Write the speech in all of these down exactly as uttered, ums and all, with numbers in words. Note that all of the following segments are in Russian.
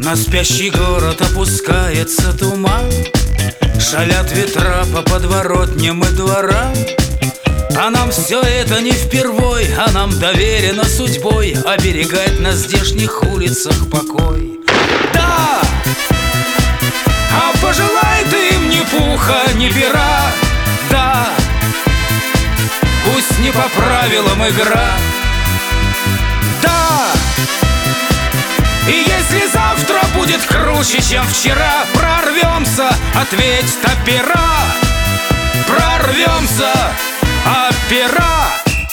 На спящий город опускается туман, шалят ветра по подворотням и дворам. А нам все это не впервой, а нам доверено судьбой оберегать на здешних улицах покой. Да! А пожелай ты им ни пуха, ни пера. Да! Пусть не по правилам игра. Да! И если завтра будет круче, чем вчера, прорвемся, ответь опера. Прорвемся, опера.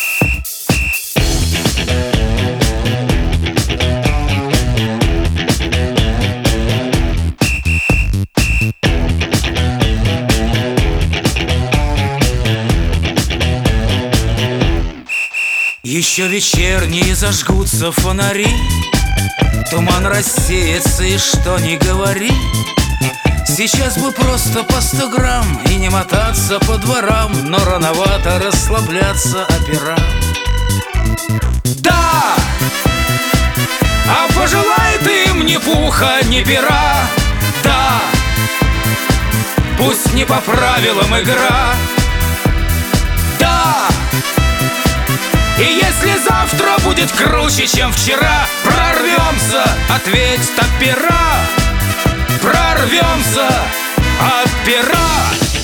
Еще вечерние зажгутся фонари, туман рассеется, и что ни говори, сейчас бы просто по сто грамм и не мотаться по дворам, но рановато расслабляться опера. Да! А пожелай ты им ни пуха, ни пера. Да! Пусть не по правилам игра. Да! И если завтра будет круче, чем вчера, прорвемся, ответь опера. Прорвемся, опера.